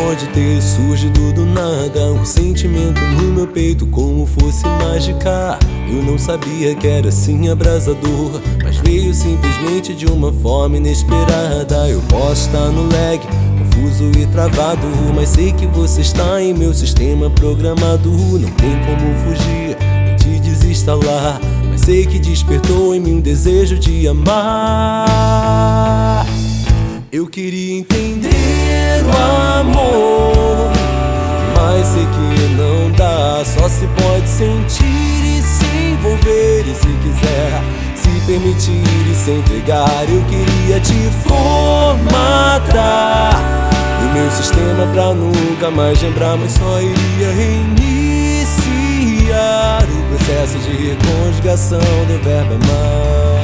pode ter surgido do nada um sentimento no meu peito como fosse mágica. Eu não sabia que era assim abrasador, mas veio simplesmente de uma forma inesperada. Eu posso estar no lag, confuso e travado, mas sei que você está em meu sistema programado. Não tem como fugir, nem te desinstalar, mas sei que despertou em mim um desejo de amar. Eu queria entender o amor, mas sei que não dá. Só se pode sentir e se envolver, e se quiser se permitir e se entregar. Eu queria te formatar no meu sistema pra nunca mais lembrar, mas só iria reiniciar o processo de conjugação do verbo amar.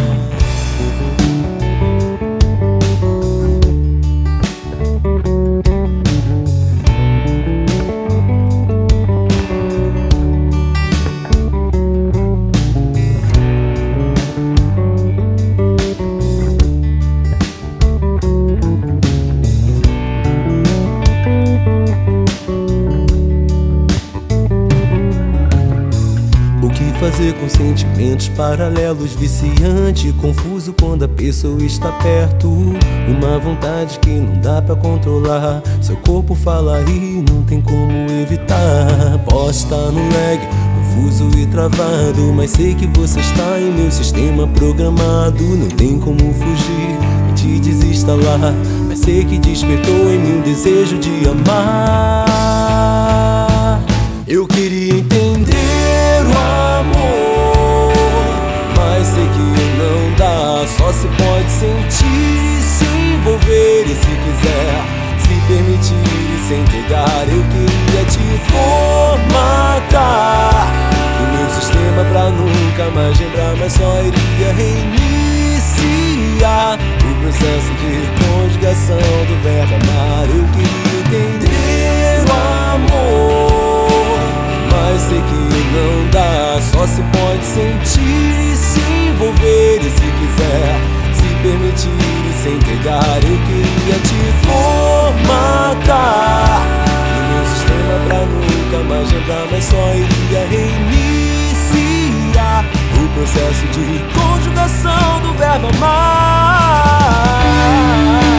Fazer com sentimentos paralelos, viciante, confuso quando a pessoa está perto. Uma vontade que não dá pra controlar, seu corpo fala e não tem como evitar. Posso estar no lag, confuso e travado, mas sei que você está em meu sistema programado. Não tem como fugir e te desinstalar, mas sei que despertou em mim um desejo de amar. Eu queria entender o amor, mas sei que não dá. Só se pode sentir e se envolver, e se quiser se permitir e se entregar. Eu queria te formatar no meu sistema pra nunca mais lembrar, mas só iria reiniciar o processo de conjugação do verbo amar. Eu queria entender o amor, mas sei que não dá. Só se pode sentir e se envolver, e se quiser se permitir e se entregar. Eu queria te formatar no meu sistema pra nunca mais lembrar, mas só iria reiniciar o processo de conjugação do verbo amar.